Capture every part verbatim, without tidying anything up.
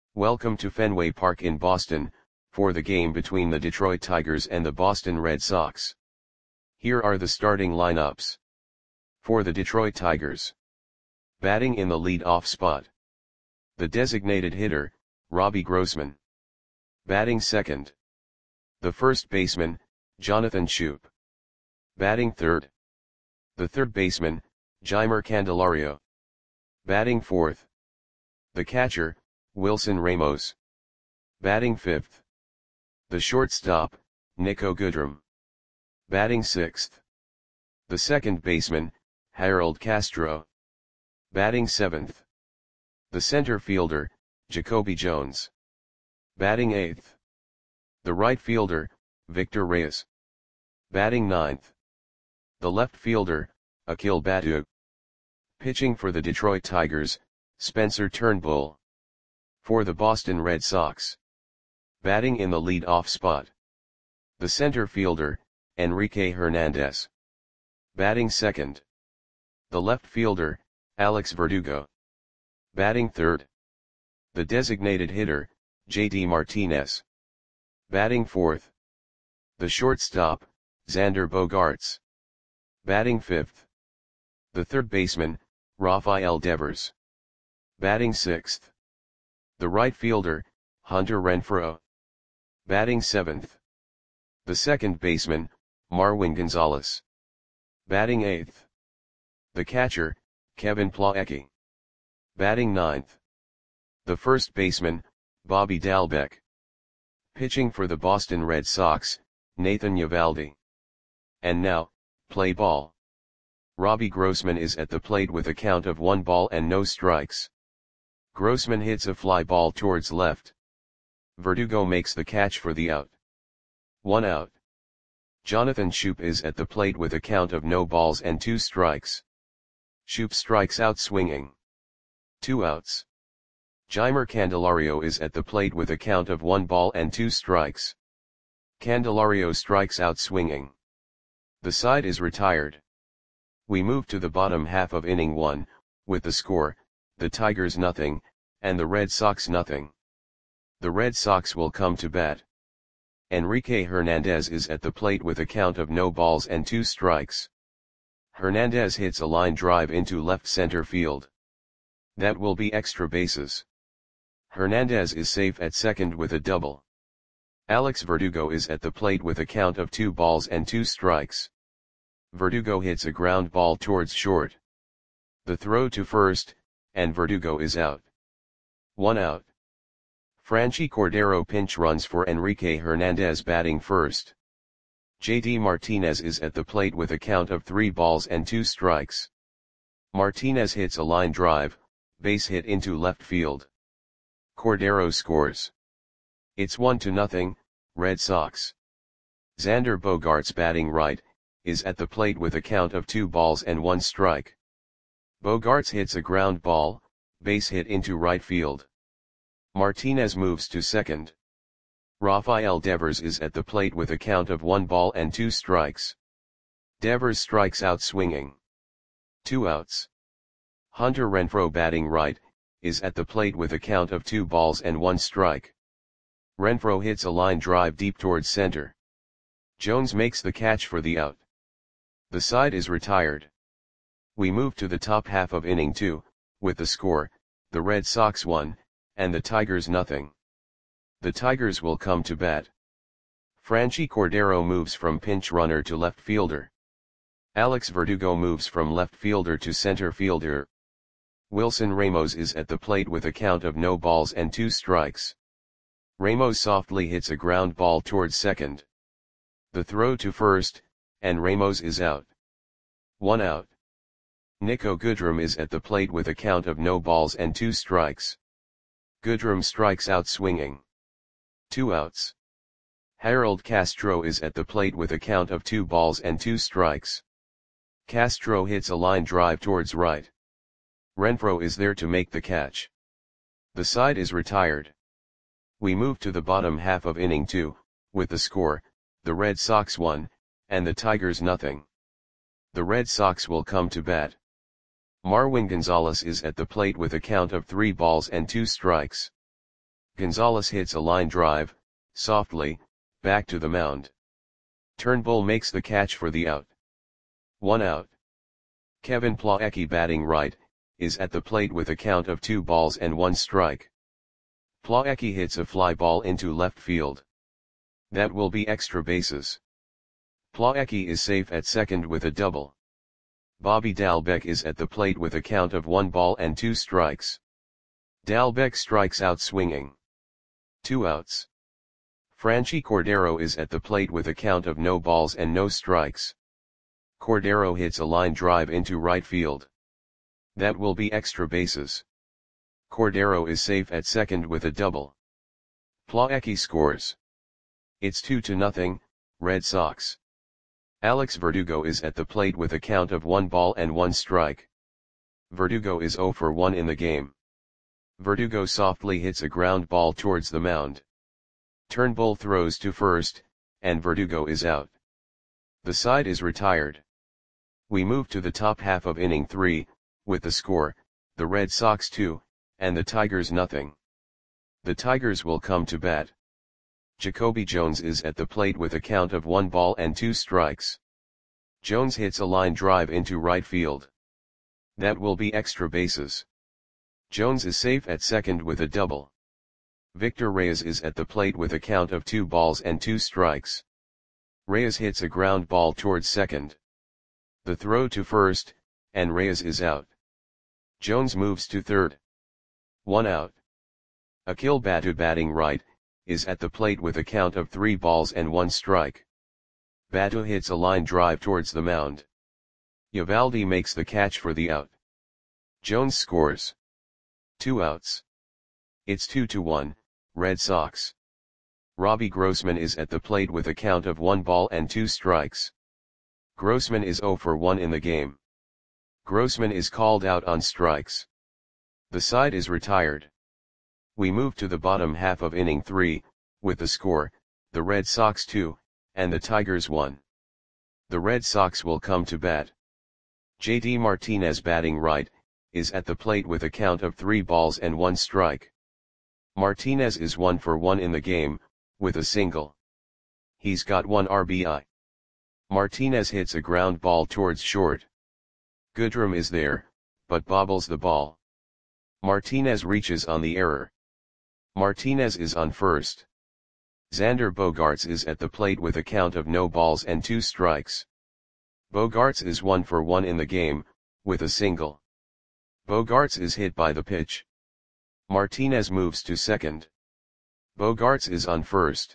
Welcome to Fenway Park in Boston, for the game between the Detroit Tigers and the Boston Red Sox. Here are the starting lineups. For the Detroit Tigers. Batting in the lead-off spot. The designated hitter, Robbie Grossman. Batting second. The first baseman, Jonathan Schoop. Batting third. The third baseman, Jeimer Candelario. Batting fourth. The catcher, Wilson Ramos. Batting fifth. The shortstop, Niko Goodrum. Batting sixth. The second baseman, Harold Castro. Batting seventh. The center fielder, Jacoby Jones. Batting eighth. The right fielder, Victor Reyes. Batting ninth. The left fielder, Akil Baddoo. Pitching for the Detroit Tigers, Spencer Turnbull. For the Boston Red Sox. Batting in the lead-off spot. The center fielder, Enrique Hernandez. Batting second. The left fielder, Alex Verdugo. Batting third. The designated hitter, J D Martinez. Batting fourth. The shortstop, Xander Bogaerts. Batting fifth. The third baseman, Rafael Devers. Batting sixth. The right fielder, Hunter Renfroe. Batting seventh. The second baseman, Marwin Gonzalez. Batting eighth. The catcher, Kevin Plawecki. Batting ninth. The first baseman, Bobby Dalbec. Pitching for the Boston Red Sox, Nathan Eovaldi. And now, play ball. Robbie Grossman is at the plate with a count of one ball and no strikes. Grossman hits a fly ball towards left. Verdugo makes the catch for the out. One out. Jonathan Schoop is at the plate with a count of no balls and two strikes. Schoop strikes out swinging. Two outs. Jeimer Candelario is at the plate with a count of one ball and two strikes. Candelario strikes out swinging. The side is retired. We move to the bottom half of inning one, with the score, the Tigers nothing, and the Red Sox nothing. The Red Sox will come to bat. Enrique Hernandez is at the plate with a count of no balls and two strikes. Hernandez hits a line drive into left center field. That will be extra bases. Hernandez is safe at second with a double. Alex Verdugo is at the plate with a count of two balls and two strikes. Verdugo hits a ground ball towards short. The throw to first, and Verdugo is out. One out. Franchy Cordero pinch runs for Enrique Hernandez batting first. J D Martinez is at the plate with a count of three balls and two strikes. Martinez hits a line drive, base hit into left field. Cordero scores. It's one to nothing, Red Sox. Xander Bogaerts batting right, is at the plate with a count of two balls and one strike. Bogaerts hits a ground ball, base hit into right field. Martinez moves to second. Rafael Devers is at the plate with a count of one ball and two strikes. Devers strikes out swinging. Two outs. Hunter Renfroe batting right, is at the plate with a count of two balls and one strike. Renfroe hits a line drive deep towards center. Jones makes the catch for the out. The side is retired. We move to the top half of inning two, with the score, the Red Sox one, and the Tigers nothing. The Tigers will come to bat. Franchy Cordero moves from pinch runner to left fielder. Alex Verdugo moves from left fielder to center fielder. Wilson Ramos is at the plate with a count of no balls and two strikes. Ramos softly hits a ground ball towards second. The throw to first, and Ramos is out. One out. Niko Goodrum is at the plate with a count of no balls and two strikes. Goodrum strikes out swinging. Two outs. Harold Castro is at the plate with a count of two balls and two strikes. Castro hits a line drive towards right. Renfroe is there to make the catch. The side is retired. We move to the bottom half of inning two, with the score, the Red Sox one, and the Tigers nothing. The Red Sox will come to bat. Marwin Gonzalez is at the plate with a count of three balls and two strikes. Gonzalez hits a line drive, softly, back to the mound. Turnbull makes the catch for the out. One out. Kevin Plawecki, batting right, is at the plate with a count of two balls and one strike. Plawecki hits a fly ball into left field. That will be extra bases. Plawecki is safe at second with a double. Bobby Dalbec is at the plate with a count of one ball and two strikes. Dalbec strikes out swinging. Two outs. Franchi Cordero is at the plate with a count of no balls and no strikes. Cordero hits a line drive into right field. That will be extra bases. Cordero is safe at second with a double. Plawecki scores. It's two to nothing, Red Sox. Alex Verdugo is at the plate with a count of one ball and one strike. Verdugo is zero for one in the game. Verdugo softly hits a ground ball towards the mound. Turnbull throws to first, and Verdugo is out. The side is retired. We move to the top half of inning three, with the score, the Red Sox two, and the Tigers nothing. The Tigers will come to bat. Jacoby Jones is at the plate with a count of one ball and two strikes. Jones hits a line drive into right field. That will be extra bases. Jones is safe at second with a double. Victor Reyes is at the plate with a count of two balls and two strikes. Reyes hits a ground ball towards second. The throw to first, and Reyes is out. Jones moves to third. One out. Akil Baddoo, batting right, is at the plate with a count of three balls and one strike. Baddoo hits a line drive towards the mound. Eovaldi makes the catch for the out. Jones scores. Two outs. It's two to one, Red Sox. Robbie Grossman is at the plate with a count of one ball and two strikes. Grossman is zero for one in the game. Grossman is called out on strikes. The side is retired. We move to the bottom half of inning three, with the score, the Red Sox two, and the Tigers one. The Red Sox will come to bat. J D Martinez, batting right, is at the plate with a count of three balls and one strike. Martinez is one for one in the game, with a single. He's got one R B I. Martinez hits a ground ball towards short. Goodrum is there, but bobbles the ball. Martinez reaches on the error. Martinez is on first. Xander Bogaerts is at the plate with a count of no balls and two strikes. Bogaerts is one for one in the game, with a single. Bogaerts is hit by the pitch. Martinez moves to second. Bogaerts is on first.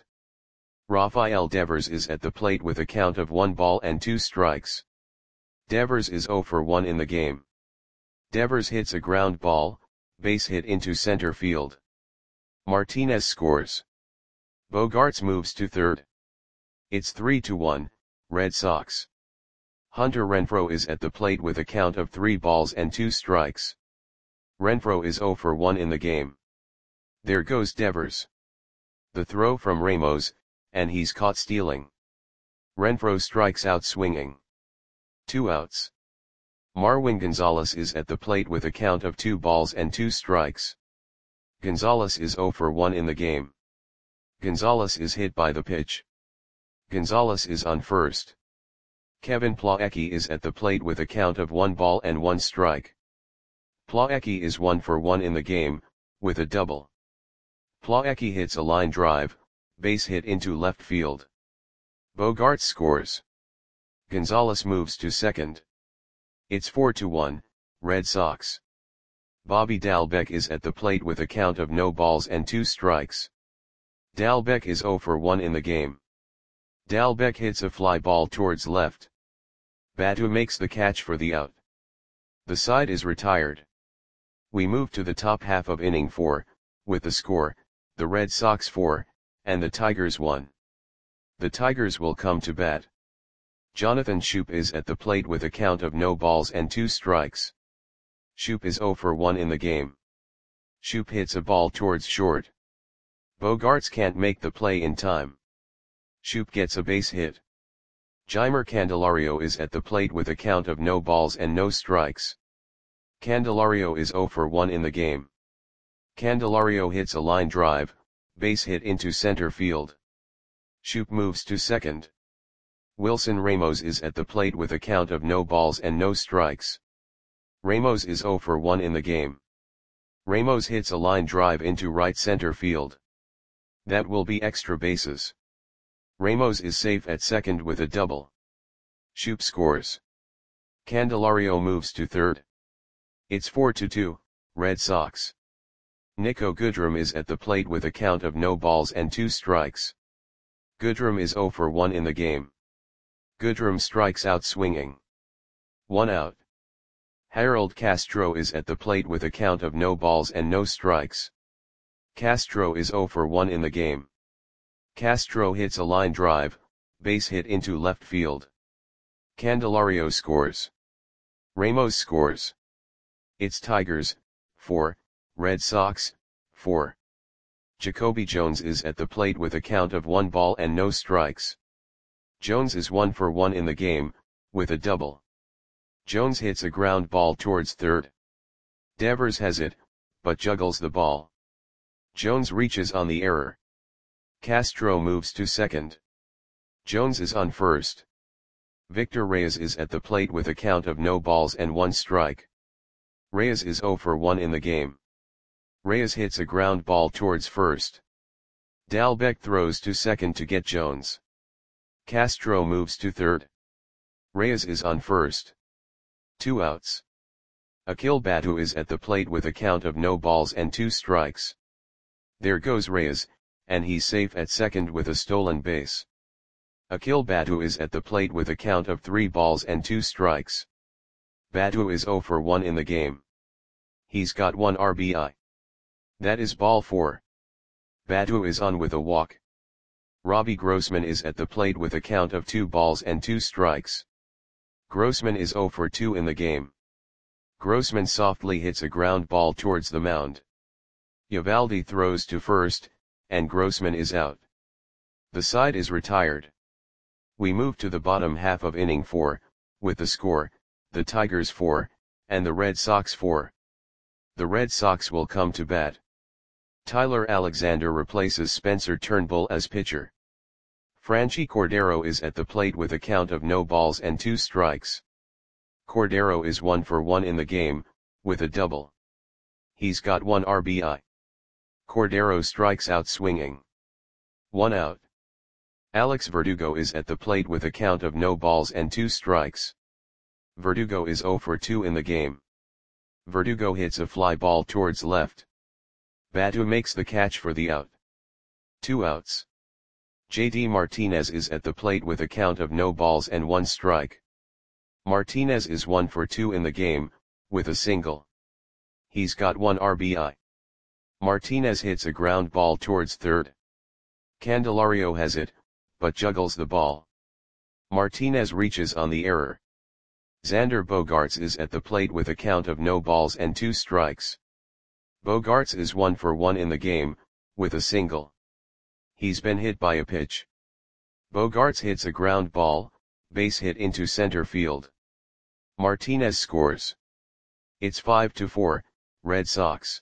Rafael Devers is at the plate with a count of one ball and two strikes. Devers is zero for one in the game. Devers hits a ground ball, base hit into center field. Martinez scores. Bogaerts moves to third. It's three to one, Red Sox. Hunter Renfroe is at the plate with a count of three balls and two strikes. Renfroe is zero for one in the game. There goes Devers. The throw from Ramos, and he's caught stealing. Renfroe strikes out swinging. Two outs. Marwin Gonzalez is at the plate with a count of two balls and two strikes. Gonzalez is zero for one in the game. Gonzalez is hit by the pitch. Gonzalez is on first. Kevin Plawecki is at the plate with a count of one ball and one strike. Plawecki is one for one in the game, with a double. Plawecki hits a line drive, base hit into left field. Bogaerts scores. Gonzalez moves to second. It's four to one, Red Sox. Bobby Dalbec is at the plate with a count of no balls and two strikes. Dalbec is zero for one in the game. Dalbec hits a fly ball towards left. Baddoo makes the catch for the out. The side is retired. We move to the top half of inning four, with the score, the Red Sox four, and the Tigers one. The Tigers will come to bat. Jonathan Schoop is at the plate with a count of no balls and two strikes. Schoop is zero for one in the game. Schoop hits a ball towards short. Bogaerts can't make the play in time. Schoop gets a base hit. Jeimer Candelario is at the plate with a count of no balls and no strikes. Candelario is zero for one in the game. Candelario hits a line drive, base hit into center field. Shoop moves to second. Wilson Ramos is at the plate with a count of no balls and no strikes. Ramos is zero for one in the game. Ramos hits a line drive into right center field. That will be extra bases. Ramos is safe at second with a double. Shoop scores. Candelario moves to third. It's four to two, Red Sox. Nico Goodrum is at the plate with a count of no balls and two strikes. Goodrum is zero for one in the game. Goodrum strikes out swinging. One out. Harold Castro is at the plate with a count of no balls and no strikes. Castro is zero for one in the game. Castro hits a line drive, base hit into left field. Candelario scores. Ramos scores. It's Tigers, four, Red Sox, four. Jacoby Jones is at the plate with a count of one ball and no strikes. Jones is one for one in the game, with a double. Jones hits a ground ball towards third. Devers has it, but juggles the ball. Jones reaches on the error. Castro moves to second. Jones is on first. Victor Reyes is at the plate with a count of no balls and one strike. Reyes is zero for one in the game. Reyes hits a ground ball towards first. Dalbec throws to second to get Jones. Castro moves to third. Reyes is on first. Two outs. Akil Batu is at the plate with a count of no balls and two strikes. There goes Reyes, and he's safe at second with a stolen base. Akil Batu is at the plate with a count of three balls and two strikes. Batu is zero for one in the game. He's got one R B I. That is ball four. Batu is on with a walk. Robbie Grossman is at the plate with a count of two balls and two strikes. Grossman is zero for two in the game. Grossman softly hits a ground ball towards the mound. Eovaldi throws to first, and Grossman is out. The side is retired. We move to the bottom half of inning four, with the score, the Tigers four, and the Red Sox four. The Red Sox will come to bat. Tyler Alexander replaces Spencer Turnbull as pitcher. Franchi Cordero is at the plate with a count of no balls and two strikes. Cordero is one for one in the game, with a double. He's got one R B I. Cordero strikes out swinging. One out. Alex Verdugo is at the plate with a count of no balls and two strikes. Verdugo is zero for two in the game. Verdugo hits a fly ball towards left. Batu makes the catch for the out. Two outs. J D Martinez is at the plate with a count of no balls and one strike. Martinez is one for two in the game, with a single. He's got one R B I. Martinez hits a ground ball towards third. Candelario has it, but juggles the ball. Martinez reaches on the error. Xander Bogaerts is at the plate with a count of no balls and two strikes. Bogaerts is one for one in the game, with a single. He's been hit by a pitch. Bogaerts hits a ground ball, base hit into center field. Martinez scores. It's five to four, Red Sox.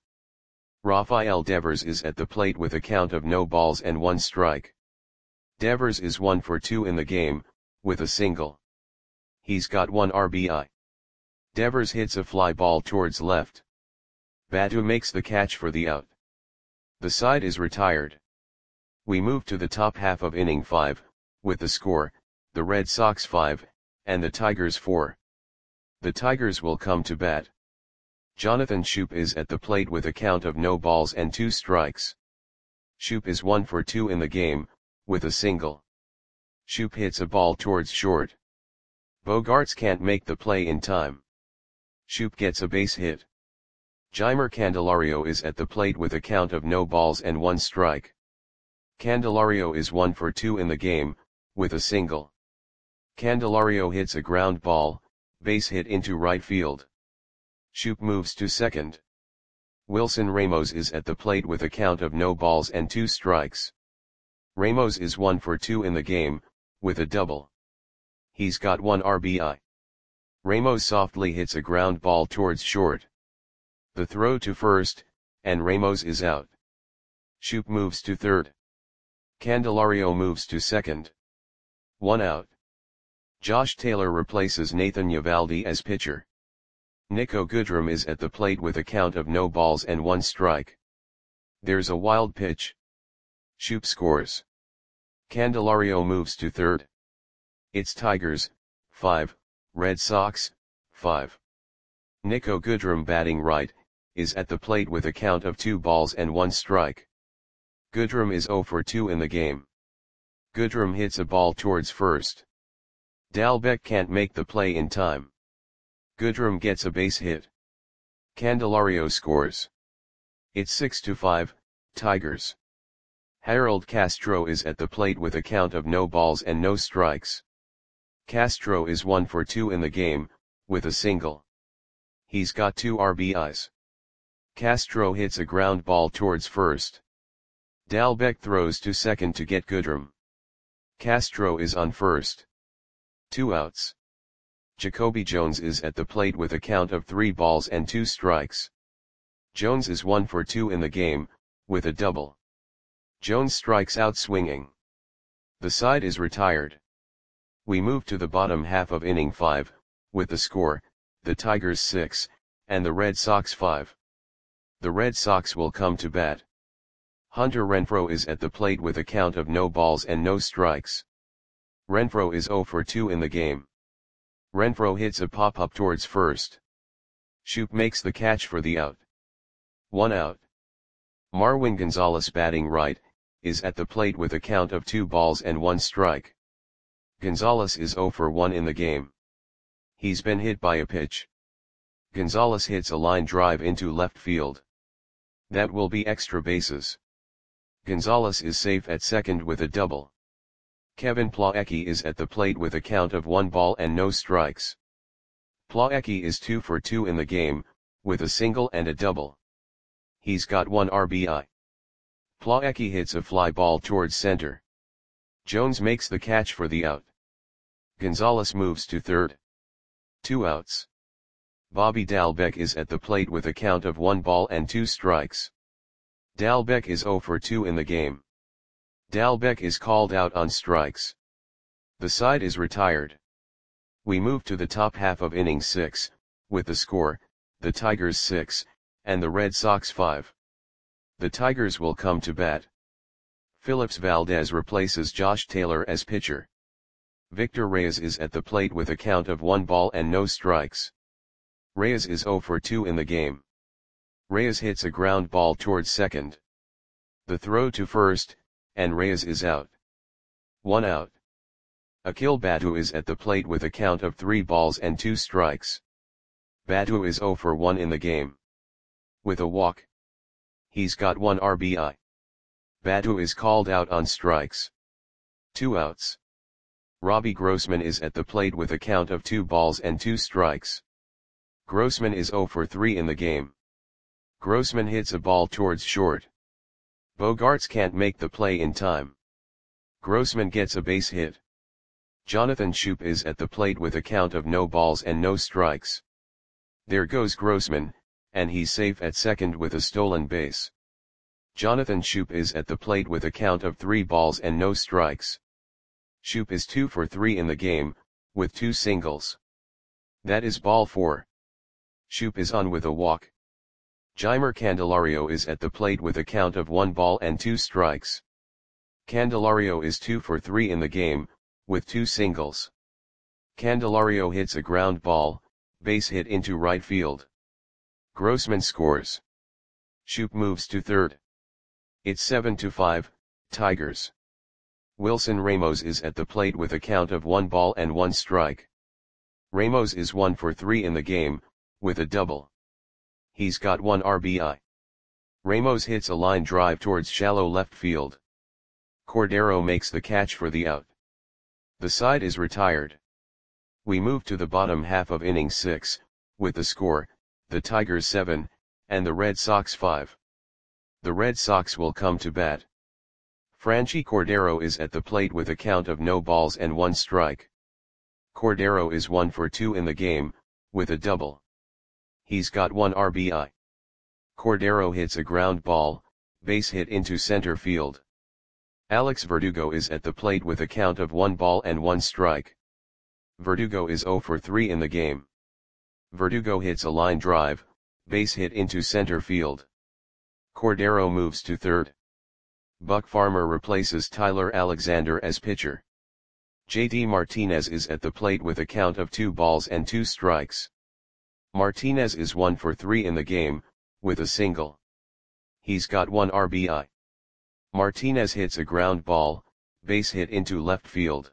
Rafael Devers is at the plate with a count of no balls and one strike. Devers is one for two in the game, with a single. He's got one R B I. Devers hits a fly ball towards left. Batu makes the catch for the out. The side is retired. We move to the top half of inning five, with the score, the Red Sox five, and the Tigers four. The Tigers will come to bat. Jonathan Schoop is at the plate with a count of no balls and two strikes. Schoop is one for two in the game, with a single. Schoop hits a ball towards short. Bogaerts can't make the play in time. Schoop gets a base hit. Jeimer Candelario is at the plate with a count of no balls and one strike. Candelario is one for two in the game, with a single. Candelario hits a ground ball, base hit into right field. Schoop moves to second. Wilson Ramos is at the plate with a count of no balls and two strikes. Ramos is one for two in the game, with a double. He's got one R B I. Ramos softly hits a ground ball towards short. The throw to first, and Ramos is out. Shoop moves to third. Candelario moves to second. One out. Josh Taylor replaces Nathan Eovaldi as pitcher. Niko Goodrum is at the plate with a count of no balls and one strike. There's a wild pitch. Shoop scores. Candelario moves to third. It's Tigers, five, Red Sox, five. Niko Goodrum batting right, is at the plate with a count of two balls and one strike. Goodrum is zero for two in the game. Goodrum hits a ball towards first. Dalbec can't make the play in time. Goodrum gets a base hit. Candelario scores. It's six to five, Tigers. Harold Castro is at the plate with a count of no balls and no strikes. Castro is one for two in the game, with a single. He's got two R B Is. Castro hits a ground ball towards first. Dalbec throws to second to get Goodrum. Castro is on first. Two outs. Jacoby Jones is at the plate with a count of three balls and two strikes. Jones is one for two in the game, with a double. Jones strikes out swinging. The side is retired. We move to the bottom half of inning five, with the score, the Tigers six, and the Red Sox five. The Red Sox will come to bat. Hunter Renfroe is at the plate with a count of no balls and no strikes. Renfroe is zero for two in the game. Renfroe hits a pop-up towards first. Shoop makes the catch for the out. One out. Marwin Gonzalez batting right, is at the plate with a count of two balls and one strike. Gonzalez is zero for one in the game. He's been hit by a pitch. Gonzalez hits a line drive into left field. That will be extra bases. Gonzalez is safe at second with a double. Kevin Plawecki is at the plate with a count of one ball and no strikes. Plawecki is two for two in the game, with a single and a double. He's got one R B I. Plawecki hits a fly ball towards center. Jones makes the catch for the out. Gonzalez moves to third. Two outs. Bobby Dalbec is at the plate with a count of one ball and two strikes. Dalbec is zero for two in the game. Dalbec is called out on strikes. The side is retired. We move to the top half of inning six, with the score, the Tigers six, and the Red Sox five. The Tigers will come to bat. Phillips Valdez replaces Josh Taylor as pitcher. Victor Reyes is at the plate with a count of one ball and no strikes. Reyes is zero for two in the game. Reyes hits a ground ball towards second. The throw to first, and Reyes is out. One out. Akil Baddoo is at the plate with a count of three balls and two strikes. Baddoo is zero for one in the game. With a walk. He's got one R B I. Baddoo is called out on strikes. Two outs. Robbie Grossman is at the plate with a count of two balls and two strikes. Grossman is zero for three in the game. Grossman hits a ball towards short. Bogaerts can't make the play in time. Grossman gets a base hit. Jonathan Shoop is at the plate with a count of no balls and no strikes. There goes Grossman, and he's safe at second with a stolen base. Jonathan Shoop is at the plate with a count of three balls and no strikes. Shoop is two for three in the game, with two singles. That is ball four. Shoop is on with a walk. Jeimer Candelario is at the plate with a count of one ball and two strikes. Candelario is two for three in the game, with two singles. Candelario hits a ground ball, base hit into right field. Grossman scores. Shoop moves to third. It's seven to five, Tigers. Wilson Ramos is at the plate with a count of one ball and one strike. Ramos is one for three in the game, with a double. He's got one R B I. Ramos hits a line drive towards shallow left field. Cordero makes the catch for the out. The side is retired. We move to the bottom half of inning six, with the score, the Tigers seven, and the Red Sox five. The Red Sox will come to bat. Franchi Cordero is at the plate with a count of no balls and one strike. Cordero is one for two in the game, with a double. He's got one R B I. Cordero hits a ground ball, base hit into center field. Alex Verdugo is at the plate with a count of one ball and one strike. Verdugo is zero for three in the game. Verdugo hits a line drive, base hit into center field. Cordero moves to third. Buck Farmer replaces Tyler Alexander as pitcher. J D Martinez is at the plate with a count of two balls and two strikes. Martinez is one for three in the game, with a single. He's got one R B I. Martinez hits a ground ball, base hit into left field.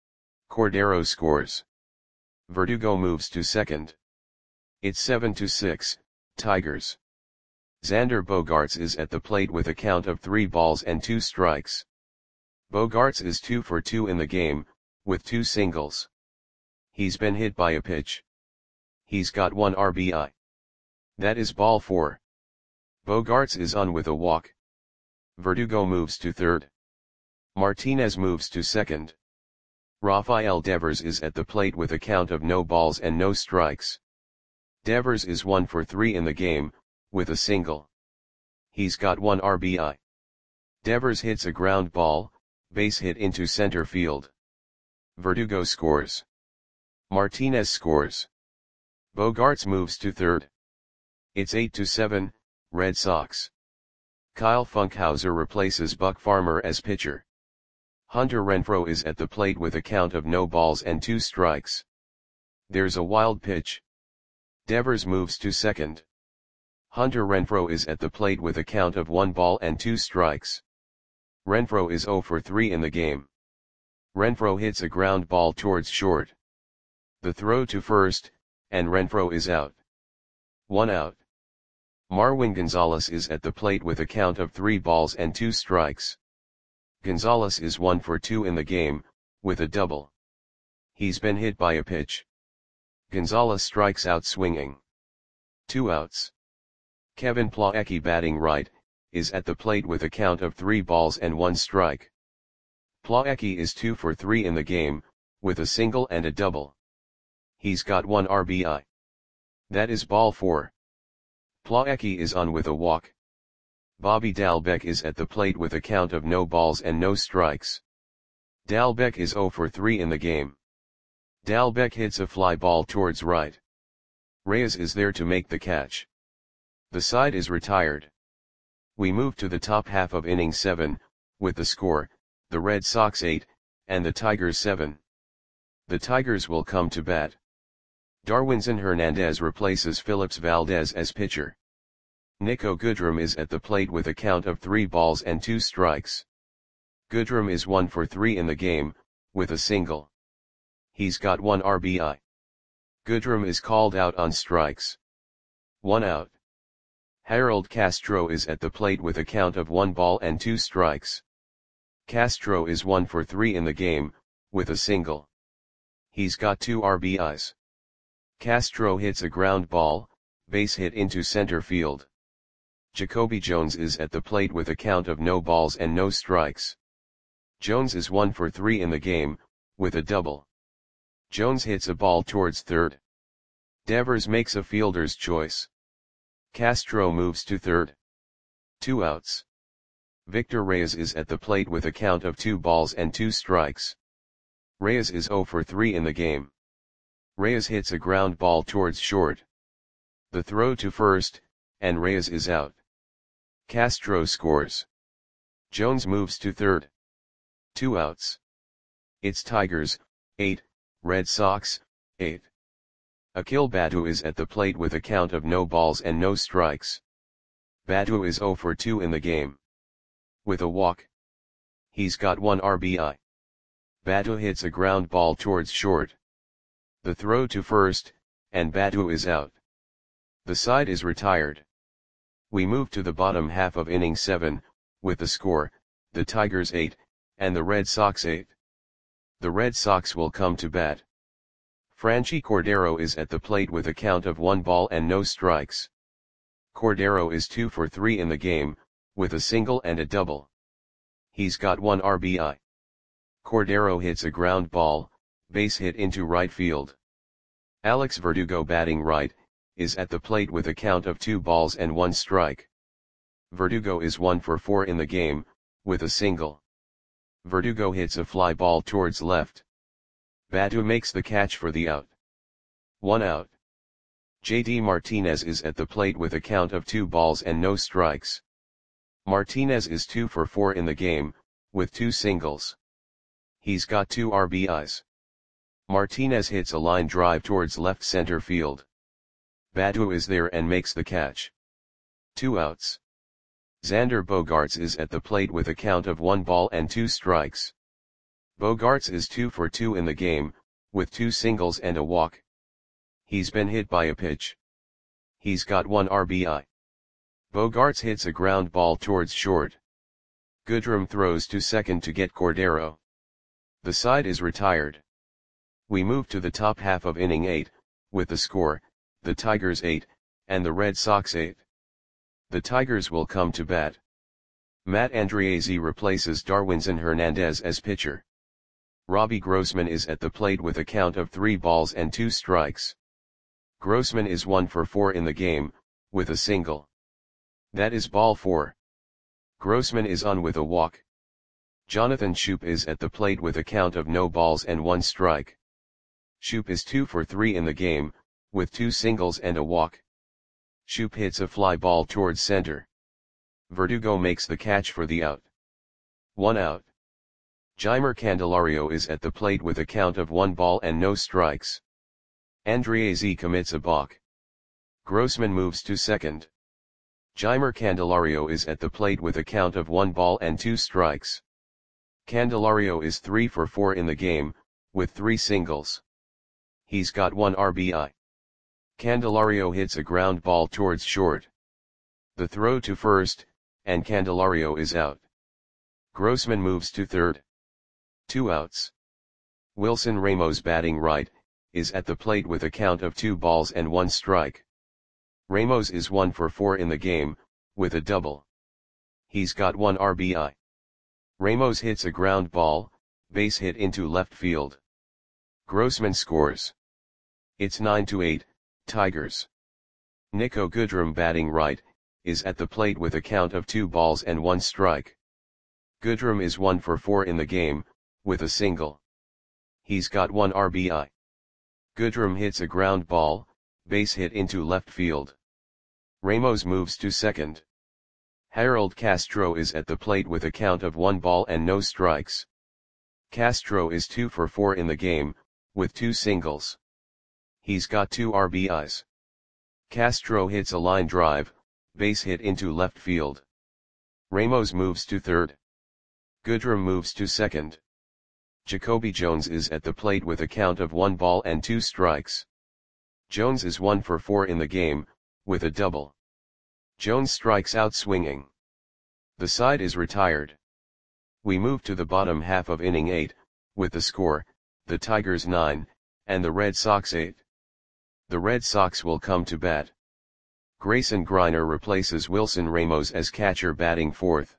Cordero scores. Verdugo moves to second. It's seven to six, Tigers. Xander Bogaerts is at the plate with a count of three balls and two strikes. Bogaerts is two for two in the game, with two singles. He's been hit by a pitch. He's got one R B I. That is ball four. Bogaerts is on with a walk. Verdugo moves to third. Martinez moves to second. Rafael Devers is at the plate with a count of no balls and no strikes. Devers is one for three in the game, with a single. He's got one R B I. Devers hits a ground ball, base hit into center field. Verdugo scores. Martinez scores. Bogaerts moves to third. It's eight to seven, Red Sox. Kyle Funkhouser replaces Buck Farmer as pitcher. Hunter Renfroe is at the plate with a count of no balls and two strikes. There's a wild pitch. Devers moves to second. Hunter Renfroe is at the plate with a count of one ball and two strikes. Renfroe is zero for three in the game. Renfroe hits a ground ball towards short. The throw to first, and Renfroe is out. One out. Marwin Gonzalez is at the plate with a count of three balls and two strikes. Gonzalez is one for two in the game, with a double. He's been hit by a pitch. Gonzalez strikes out swinging. Two outs. Kevin Plawecki, batting right, is at the plate with a count of three balls and one strike. Plawecki is two for three in the game, with a single and a double. He's got one R B I. That is ball four. Plawecki is on with a walk. Bobby Dalbec is at the plate with a count of no balls and no strikes. Dalbec is zero for three in the game. Dalbec hits a fly ball towards right. Reyes is there to make the catch. The side is retired. We move to the top half of inning seven, with the score, the Red Sox eight, and the Tigers seven. The Tigers will come to bat. Darwinzon Hernandez replaces Phillips Valdez as pitcher. Nico Goodrum is at the plate with a count of three balls and two strikes. Goodrum is one for three in the game, with a single. He's got one R B I. Goodrum is called out on strikes. One out. Harold Castro is at the plate with a count of one ball and two strikes. Castro is one for three in the game, with a single. He's got two R B Is. Castro hits a ground ball, base hit into center field. Jacoby Jones is at the plate with a count of no balls and no strikes. Jones is one for three in the game, with a double. Jones hits a ball towards third. Devers makes a fielder's choice. Castro moves to third. Two outs. Victor Reyes is at the plate with a count of two balls and two strikes. Reyes is zero for three in the game. Reyes hits a ground ball towards short. The throw to first, and Reyes is out. Castro scores. Jones moves to third. Two outs. It's Tigers, eight, Red Sox, eight. Akil Baddoo is at the plate with a count of no balls and no strikes. Baddoo is zero for two in the game. With a walk. He's got one R B I. Baddoo hits a ground ball towards short. The throw to first, and Baddoo is out. The side is retired. We move to the bottom half of inning seven, with the score, the Tigers eight, and the Red Sox eight. The Red Sox will come to bat. Franchy Cordero is at the plate with a count of one ball and no strikes. Cordero is two for three in the game, with a single and a double. He's got one R B I. Cordero hits a ground ball, base hit into right field. Alex Verdugo, batting right, is at the plate with a count of two balls and one strike. Verdugo is one for four in the game, with a single. Verdugo hits a fly ball towards left. Baddoo makes the catch for the out. One out. J D Martinez is at the plate with a count of two balls and no strikes. Martinez is two for four in the game, with two singles. He's got two R B Is. Martinez hits a line drive towards left center field. Baddoo is there and makes the catch. Two outs. Xander Bogaerts is at the plate with a count of one ball and two strikes. Bogaerts is two for two in the game, with two singles and a walk. He's been hit by a pitch. He's got one R B I. Bogaerts hits a ground ball towards short. Goodrum throws to second to get Cordero. The side is retired. We move to the top half of inning eight, with the score, the Tigers eight, and the Red Sox eight. The Tigers will come to bat. Matt Andriese replaces Darwinzon Hernandez as pitcher. Robbie Grossman is at the plate with a count of three balls and two strikes. Grossman is one for four in the game, with a single. That is ball four. Grossman is on with a walk. Jonathan Schoop is at the plate with a count of no balls and one strike. Schoop is two for three in the game, with two singles and a walk. Schoop hits a fly ball towards center. Verdugo makes the catch for the out. One out. Jeimer Candelario is at the plate with a count of one ball and no strikes. Andriese commits a balk. Grossman moves to second. Jeimer Candelario is at the plate with a count of one ball and two strikes. Candelario is three for four in the game, with three singles. He's got one R B I. Candelario hits a ground ball towards short. The throw to first, and Candelario is out. Grossman moves to third. Two outs. Wilson Ramos, batting right, is at the plate with a count of two balls and one strike. Ramos is one for four in the game, with a double. He's got one R B I. Ramos hits a ground ball, base hit into left field. Grossman scores. It's nine to eight, Tigers. Nico Goodrum, batting right, is at the plate with a count of two balls and one strike. Goodrum is one for four in the game, with a single. He's got one R B I. Goodrum hits a ground ball, base hit into left field. Ramos moves to second. Harold Castro is at the plate with a count of one ball and no strikes. Castro is two for four in the game, with two singles. He's got two R B Is. Castro hits a line drive, base hit into left field. Ramos moves to third. Goodrum moves to second. Jacoby Jones is at the plate with a count of one ball and two strikes. Jones is one for four in the game, with a double. Jones strikes out swinging. The side is retired. We move to the bottom half of inning eight, with the score, the Tigers nine, and the Red Sox eight. The Red Sox will come to bat. Grayson Greiner replaces Wilson Ramos as catcher, batting fourth.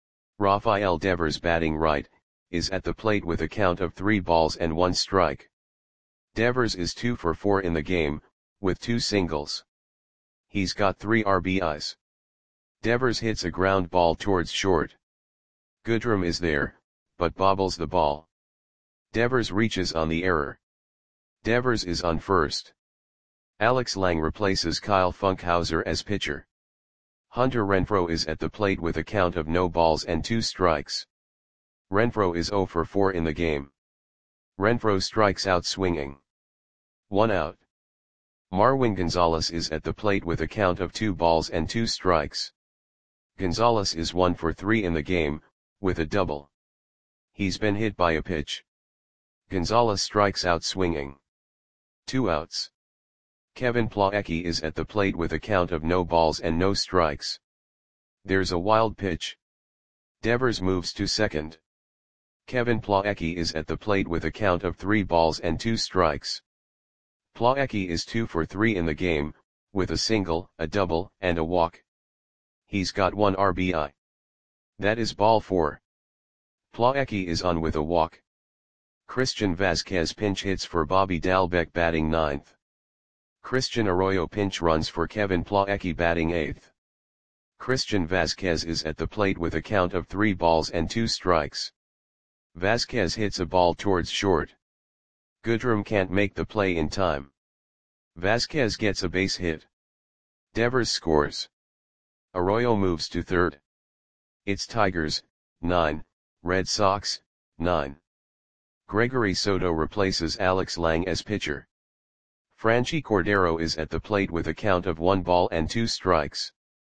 Rafael Devers, batting right, is at the plate with a count of three balls and one strike. Devers is two for four in the game, with two singles. He's got three R B Is. Devers hits a ground ball towards short. Goodrum is there, but bobbles the ball. Devers reaches on the error. Devers is on first. Alex Lang replaces Kyle Funkhauser as pitcher. Hunter Renfroe is at the plate with a count of no balls and two strikes. Renfroe is zero for four in the game. Renfroe strikes out swinging. One out. Marwin Gonzalez is at the plate with a count of two balls and two strikes. Gonzalez is one for three in the game, with a double. He's been hit by a pitch. Gonzalez strikes out swinging. Two outs. Kevin Plawecki is at the plate with a count of no balls and no strikes. There's a wild pitch. Devers moves to second. Kevin Plawecki is at the plate with a count of three balls and two strikes. Plawecki is two for three in the game, with a single, a double, and a walk. He's got one R B I. That is ball four. Plawecki is on with a walk. Christian Vazquez pinch hits for Bobby Dalbec, batting ninth. Christian Arroyo pinch runs for Kevin Plawecki batting eighth. Christian Vasquez is at the plate with a count of three balls and two strikes. Vasquez hits a ball towards short. Goodrum can't make the play in time. Vasquez gets a base hit. Devers scores. Arroyo moves to third. It's Tigers, nine, Red Sox, nine. Gregory Soto replaces Alex Lang as pitcher. Franchy Cordero is at the plate with a count of one ball and two strikes.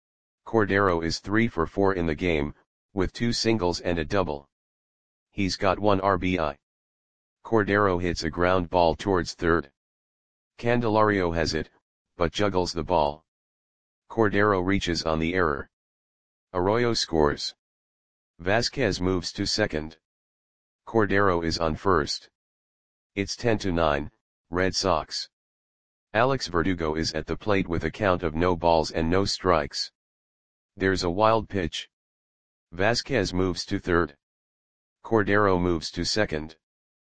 Cordero is three for four in the game, with two singles and a double. He's got one R B I. Cordero hits a ground ball towards third. Candelario has it, but juggles the ball. Cordero reaches on the error. Arroyo scores. Vasquez moves to second. Cordero is on first. It's ten to nine, Red Sox. Alex Verdugo is at the plate with a count of no balls and no strikes. There's a wild pitch. Vasquez moves to third. Cordero moves to second.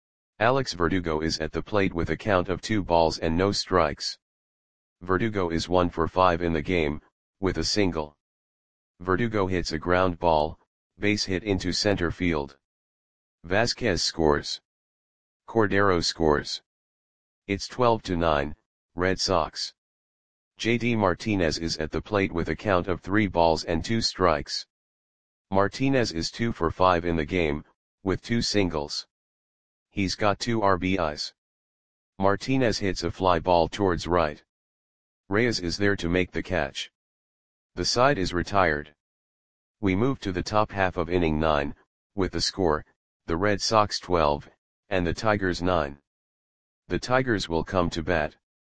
Alex Verdugo is at the plate with a count of two balls and no strikes. Verdugo is one for five in the game, with a single. Verdugo hits a ground ball, base hit into center field. Vasquez scores. Cordero scores. It's twelve to nine, Red Sox. J D Martinez is at the plate with a count of three balls and two strikes. Martinez is two for five in the game, with two singles. He's got two R B Is. Martinez hits a fly ball towards right. Reyes is there to make the catch. The side is retired. We move to the top half of inning nine, with the score, the Red Sox twelve, and the Tigers nine. The Tigers will come to bat.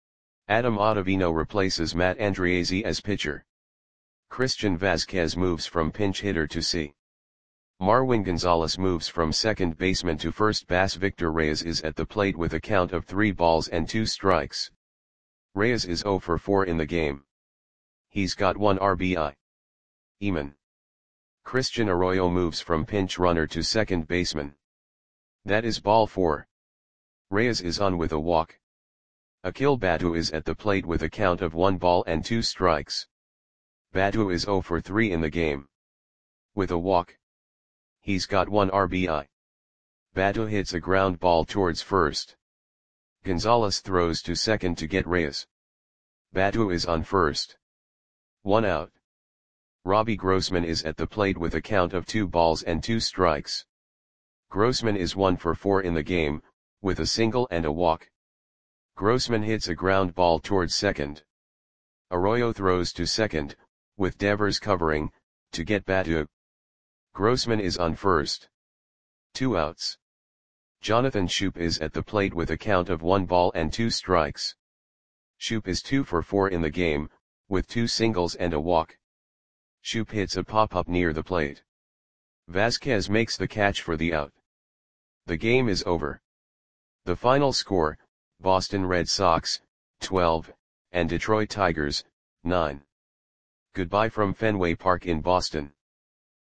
Adam Ottavino replaces Matt Andriese as pitcher. Christian Vasquez moves from pinch hitter to C. Marwin Gonzalez moves from second baseman to first base. Victor Reyes is at the plate with a count of three balls and two strikes. Reyes is zero for four in the game. He's got one R B I. Eman. Christian Arroyo moves from pinch runner to second baseman. That is ball four. Reyes is on with a walk. Akil Baddoo is at the plate with a count of one ball and two strikes. Baddoo is zero for three in the game. With a walk. He's got one R B I. Baddoo hits a ground ball towards first. Gonzalez throws to second to get Reyes. Baddoo is on first. One out. Robbie Grossman is at the plate with a count of two balls and two strikes. Grossman is one for four in the game, with a single and a walk. Grossman hits a ground ball towards second. Arroyo throws to second, with Devers covering, to get Baddoo. Grossman is on first. Two outs. Jonathan Schoop is at the plate with a count of one ball and two strikes. Schoop is two for four in the game, with two singles and a walk. Schoop hits a pop-up near the plate. Vasquez makes the catch for the out. The game is over. The final score, Boston Red Sox, twelve, and Detroit Tigers, nine. Goodbye from Fenway Park in Boston.